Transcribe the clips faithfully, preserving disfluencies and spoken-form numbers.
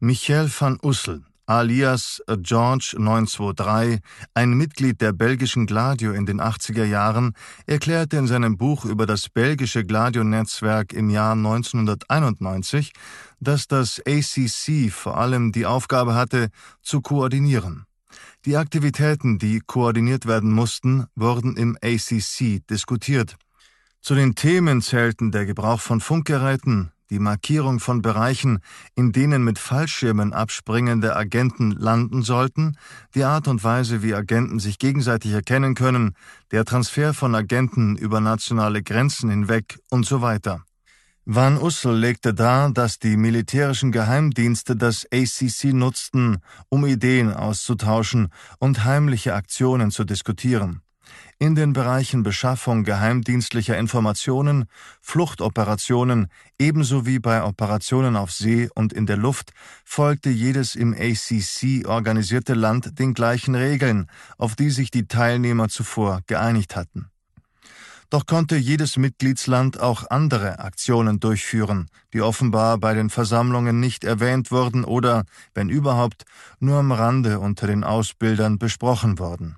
Michel van Ussel, alias George neun zwei drei, ein Mitglied der belgischen Gladio in den achtziger Jahren, erklärte in seinem Buch über das belgische Gladio-Netzwerk im Jahr neunzehnhunderteinundneunzig, dass das A C C vor allem die Aufgabe hatte, zu koordinieren. Die Aktivitäten, die koordiniert werden mussten, wurden im A C C diskutiert. Zu den Themen zählten der Gebrauch von Funkgeräten, die Markierung von Bereichen, in denen mit Fallschirmen abspringende Agenten landen sollten, die Art und Weise, wie Agenten sich gegenseitig erkennen können, der Transfer von Agenten über nationale Grenzen hinweg und so weiter. Van Ussel legte dar, dass die militärischen Geheimdienste das A C C nutzten, um Ideen auszutauschen und heimliche Aktionen zu diskutieren. In den Bereichen Beschaffung geheimdienstlicher Informationen, Fluchtoperationen, ebenso wie bei Operationen auf See und in der Luft, folgte jedes im A C C organisierte Land den gleichen Regeln, auf die sich die Teilnehmer zuvor geeinigt hatten. Doch konnte jedes Mitgliedsland auch andere Aktionen durchführen, die offenbar bei den Versammlungen nicht erwähnt wurden oder, wenn überhaupt, nur am Rande unter den Ausbildern besprochen wurden.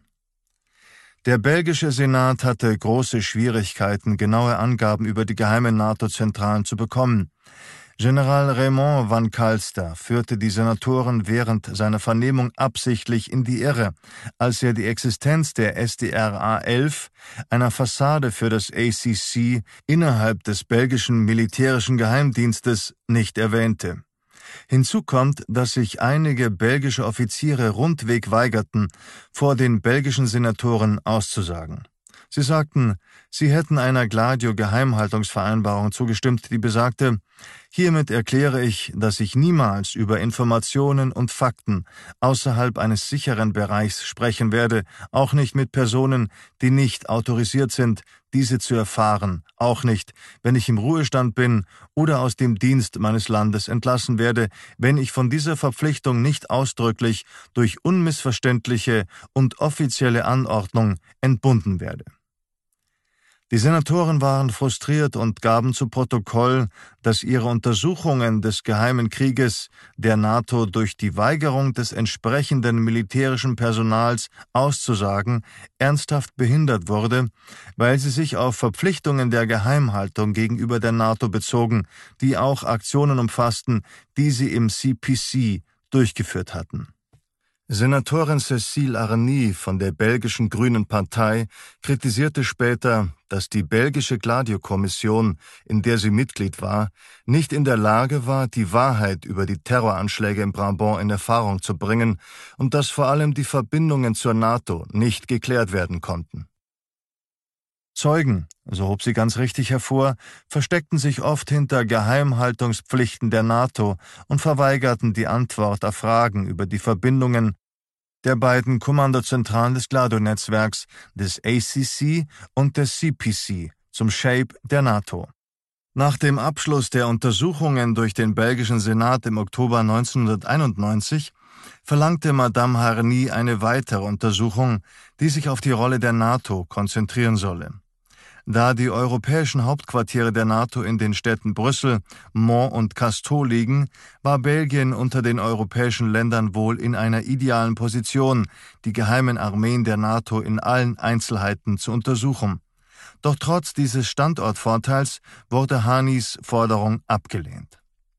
Der belgische Senat hatte große Schwierigkeiten, genaue Angaben über die geheimen NATO-Zentralen zu bekommen. General Raymond van Calster führte die Senatoren während seiner Vernehmung absichtlich in die Irre, als er die Existenz der S D R A elf, einer Fassade für das A C C, innerhalb des belgischen militärischen Geheimdienstes nicht erwähnte. Hinzu kommt, dass sich einige belgische Offiziere rundweg weigerten, vor den belgischen Senatoren auszusagen. Sie sagten, sie hätten einer Gladio-Geheimhaltungsvereinbarung zugestimmt, die besagte: Hiermit erkläre ich, dass ich niemals über Informationen und Fakten außerhalb eines sicheren Bereichs sprechen werde, auch nicht mit Personen, die nicht autorisiert sind, diese zu erfahren, auch nicht, wenn ich im Ruhestand bin oder aus dem Dienst meines Landes entlassen werde, wenn ich von dieser Verpflichtung nicht ausdrücklich durch unmissverständliche und offizielle Anordnung entbunden werde. Die Senatoren waren frustriert und gaben zu Protokoll, dass ihre Untersuchungen des Geheimen Krieges der NATO durch die Weigerung des entsprechenden militärischen Personals auszusagen ernsthaft behindert wurde, weil sie sich auf Verpflichtungen der Geheimhaltung gegenüber der NATO bezogen, die auch Aktionen umfassten, die sie im C P C durchgeführt hatten. Senatorin Cécile Arny von der belgischen Grünen Partei kritisierte später, dass die belgische Gladio-Kommission, in der sie Mitglied war, nicht in der Lage war, die Wahrheit über die Terroranschläge in Brabant in Erfahrung zu bringen und dass vor allem die Verbindungen zur NATO nicht geklärt werden konnten. Zeugen, so hob sie ganz richtig hervor, versteckten sich oft hinter Geheimhaltungspflichten der NATO und verweigerten die Antwort auf Fragen über die Verbindungen der beiden Kommandozentralen des Gladio-Netzwerks, des A C C und des C P C, zum Shape der NATO. Nach dem Abschluss der Untersuchungen durch den belgischen Senat im Oktober neunzehnhunderteinundneunzig verlangte Madame Harny eine weitere Untersuchung, die sich auf die Rolle der NATO konzentrieren solle. Da die europäischen Hauptquartiere der NATO in den Städten Brüssel, Mons und Casteau liegen, war Belgien unter den europäischen Ländern wohl in einer idealen Position, die geheimen Armeen der NATO in allen Einzelheiten zu untersuchen. Doch trotz dieses Standortvorteils wurde Harnys Forderung abgelehnt.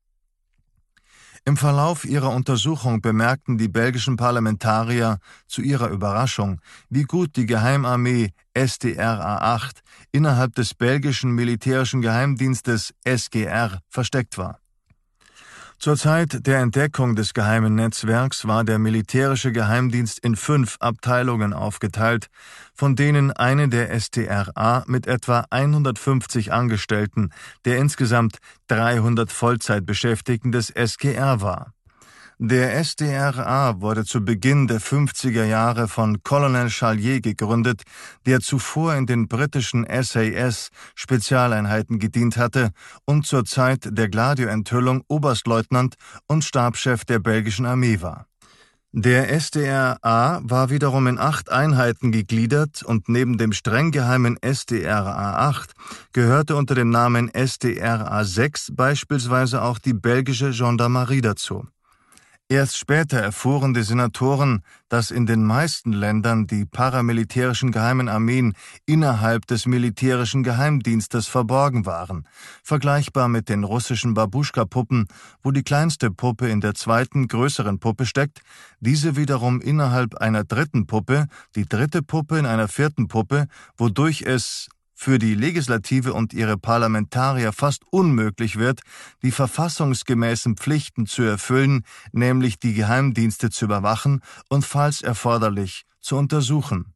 Im Verlauf ihrer Untersuchung bemerkten die belgischen Parlamentarier zu ihrer Überraschung, wie gut die Geheimarmee S D R A acht innerhalb des belgischen militärischen Geheimdienstes S G R versteckt war. Zur Zeit der Entdeckung des geheimen Netzwerks war der militärische Geheimdienst in fünf Abteilungen aufgeteilt, von denen eine der S D R A mit etwa hundertfünfzig Angestellten der insgesamt dreihundert Vollzeitbeschäftigten des S G R war. Der S D R A wurde zu Beginn der fünfziger Jahre von Colonel Chalier gegründet, der zuvor in den britischen S A S-Spezialeinheiten gedient hatte und zur Zeit der Gladio-Enthüllung Oberstleutnant und Stabschef der belgischen Armee war. Der S D R A war wiederum in acht Einheiten gegliedert und neben dem streng geheimen S D R A acht gehörte unter dem Namen S D R A sechs beispielsweise auch die belgische Gendarmerie dazu. Erst später erfuhren die Senatoren, dass in den meisten Ländern die paramilitärischen geheimen Armeen innerhalb des militärischen Geheimdienstes verborgen waren, vergleichbar mit den russischen Babuschka-Puppen, wo die kleinste Puppe in der zweiten, größeren Puppe steckt, diese wiederum innerhalb einer dritten Puppe, die dritte Puppe in einer vierten Puppe, wodurch es für die Legislative und ihre Parlamentarier fast unmöglich wird, die verfassungsgemäßen Pflichten zu erfüllen, nämlich die Geheimdienste zu überwachen und falls erforderlich zu untersuchen.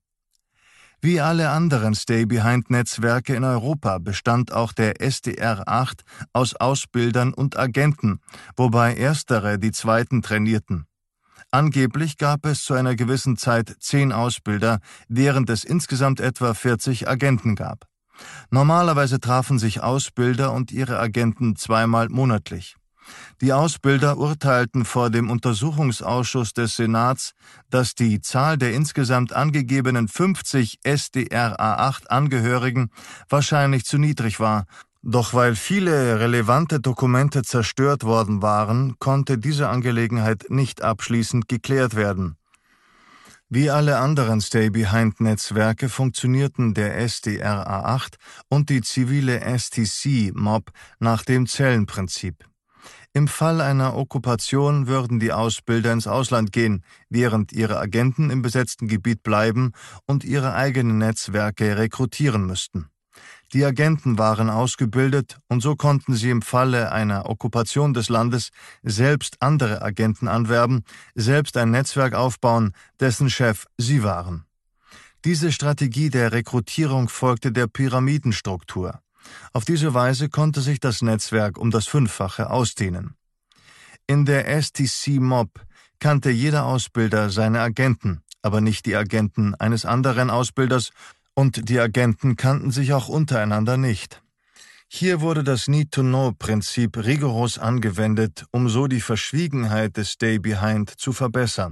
Wie alle anderen Stay-Behind-Netzwerke in Europa bestand auch der S D R acht aus Ausbildern und Agenten, wobei erstere die zweiten trainierten. Angeblich gab es zu einer gewissen Zeit zehn Ausbilder, während es insgesamt etwa vierzig Agenten gab. Normalerweise trafen sich Ausbilder und ihre Agenten zweimal monatlich. Die Ausbilder urteilten vor dem Untersuchungsausschuss des Senats, dass die Zahl der insgesamt angegebenen fünfzig S D R A acht Angehörigen wahrscheinlich zu niedrig war. Doch weil viele relevante Dokumente zerstört worden waren, konnte diese Angelegenheit nicht abschließend geklärt werden. Wie alle anderen Stay-Behind-Netzwerke funktionierten der S D R A acht und die zivile S T C-Mob nach dem Zellenprinzip. Im Fall einer Okkupation würden die Ausbilder ins Ausland gehen, während ihre Agenten im besetzten Gebiet bleiben und ihre eigenen Netzwerke rekrutieren müssten. Die Agenten waren ausgebildet und so konnten sie im Falle einer Okkupation des Landes selbst andere Agenten anwerben, selbst ein Netzwerk aufbauen, dessen Chef sie waren. Diese Strategie der Rekrutierung folgte der Pyramidenstruktur. Auf diese Weise konnte sich das Netzwerk um das Fünffache ausdehnen. In der S T C-Mob kannte jeder Ausbilder seine Agenten, aber nicht die Agenten eines anderen Ausbilders, und die Agenten kannten sich auch untereinander nicht. Hier wurde das Need-to-Know-Prinzip rigoros angewendet, um so die Verschwiegenheit des Stay-Behind zu verbessern.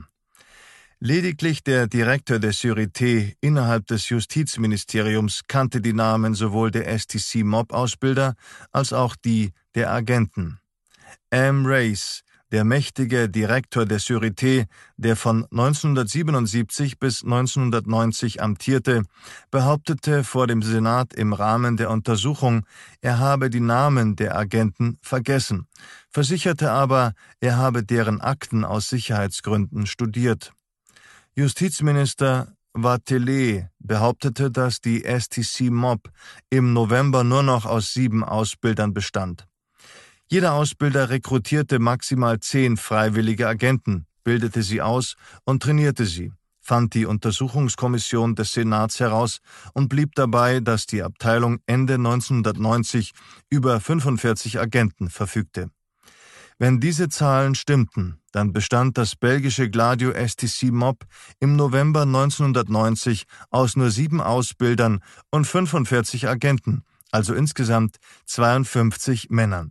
Lediglich der Direktor der Sûreté innerhalb des Justizministeriums kannte die Namen sowohl der S T C-Mob-Ausbilder als auch die der Agenten. M. Race, der mächtige Direktor der Sûreté, der von neunzehnhundertsiebenundsiebzig bis neunzehnhundertneunzig amtierte, behauptete vor dem Senat im Rahmen der Untersuchung, er habe die Namen der Agenten vergessen, versicherte aber, er habe deren Akten aus Sicherheitsgründen studiert. Justizminister Wathelet behauptete, dass die S T C-Mob im November nur noch aus sieben Ausbildern bestand. Jeder Ausbilder rekrutierte maximal zehn freiwillige Agenten, bildete sie aus und trainierte sie, fand die Untersuchungskommission des Senats heraus und blieb dabei, dass die Abteilung Ende neunzehnhundertneunzig über fünfundvierzig Agenten verfügte. Wenn diese Zahlen stimmten, dann bestand das belgische Gladio S T C-Mob im November neunzehnhundertneunzig aus nur sieben Ausbildern und fünfundvierzig Agenten, also insgesamt zweiundfünfzig Männern.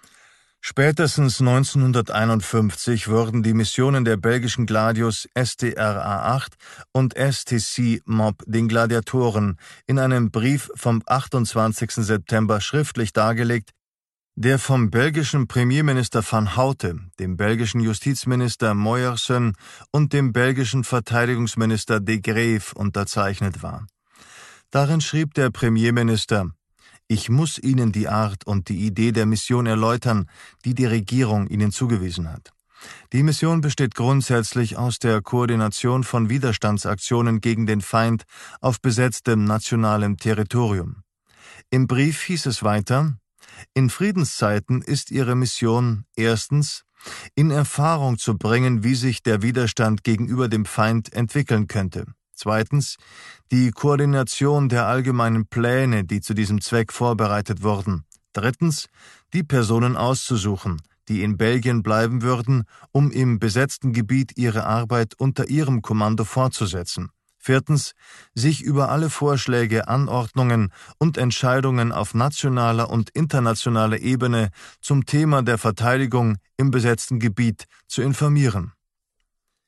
Spätestens neunzehnhunderteinundfünfzig wurden die Missionen der belgischen Gladios S D R A acht und S T C-Mob den Gladiatoren in einem Brief vom achtundzwanzigsten September schriftlich dargelegt, der vom belgischen Premierminister Van Houte, dem belgischen Justizminister Moyersen und dem belgischen Verteidigungsminister De Greef unterzeichnet war. Darin schrieb der Premierminister: Ich muss Ihnen die Art und die Idee der Mission erläutern, die die Regierung Ihnen zugewiesen hat. Die Mission besteht grundsätzlich aus der Koordination von Widerstandsaktionen gegen den Feind auf besetztem nationalem Territorium. Im Brief hieß es weiter: In Friedenszeiten ist Ihre Mission erstens, in Erfahrung zu bringen, wie sich der Widerstand gegenüber dem Feind entwickeln könnte. Zweitens, die Koordination der allgemeinen Pläne, die zu diesem Zweck vorbereitet wurden. Drittens, die Personen auszusuchen, die in Belgien bleiben würden, um im besetzten Gebiet ihre Arbeit unter ihrem Kommando fortzusetzen. Viertens, sich über alle Vorschläge, Anordnungen und Entscheidungen auf nationaler und internationaler Ebene zum Thema der Verteidigung im besetzten Gebiet zu informieren.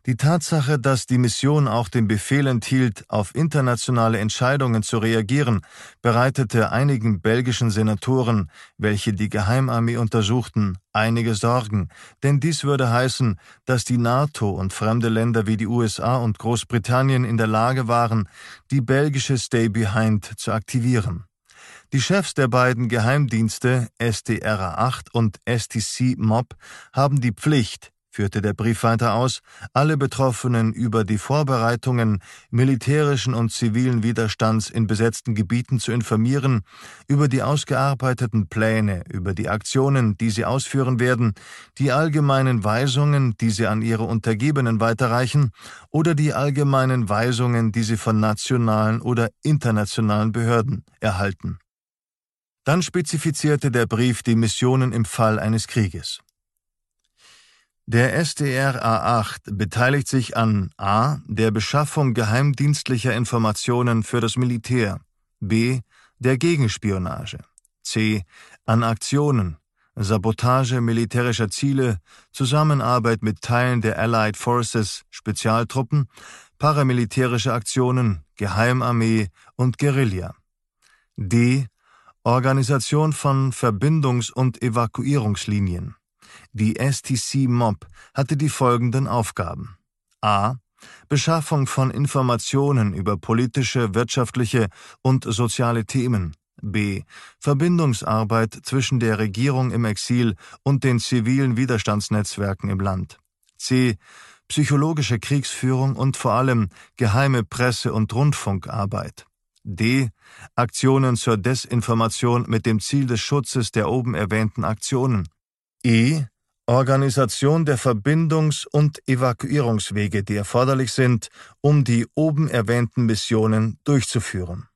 Die Tatsache, dass die Mission auch den Befehl enthielt, auf internationale Entscheidungen zu reagieren, bereitete einigen belgischen Senatoren, welche die Geheimarmee untersuchten, einige Sorgen, denn dies würde heißen, dass die NATO und fremde Länder wie die U S A und Großbritannien in der Lage waren, die belgische Stay-Behind zu aktivieren. Die Chefs der beiden Geheimdienste, S D R A acht und S T C M O P, haben die Pflicht, führte der Brief weiter aus, alle Betroffenen über die Vorbereitungen militärischen und zivilen Widerstands in besetzten Gebieten zu informieren, über die ausgearbeiteten Pläne, über die Aktionen, die sie ausführen werden, die allgemeinen Weisungen, die sie an ihre Untergebenen weiterreichen, oder die allgemeinen Weisungen, die sie von nationalen oder internationalen Behörden erhalten. Dann spezifizierte der Brief die Missionen im Fall eines Krieges. Der S D R A acht beteiligt sich an a. der Beschaffung geheimdienstlicher Informationen für das Militär, b. der Gegenspionage, c. an Aktionen, Sabotage militärischer Ziele, Zusammenarbeit mit Teilen der Allied Forces, Spezialtruppen, paramilitärische Aktionen, Geheimarmee und Guerilla, d. Organisation von Verbindungs- und Evakuierungslinien. Die S T C M O P hatte die folgenden Aufgaben: a. Beschaffung von Informationen über politische, wirtschaftliche und soziale Themen, b. Verbindungsarbeit zwischen der Regierung im Exil und den zivilen Widerstandsnetzwerken im Land, c. Psychologische Kriegsführung und vor allem geheime Presse- und Rundfunkarbeit, d. Aktionen zur Desinformation mit dem Ziel des Schutzes der oben erwähnten Aktionen, e. Organisation der Verbindungs- und Evakuierungswege, die erforderlich sind, um die oben erwähnten Missionen durchzuführen.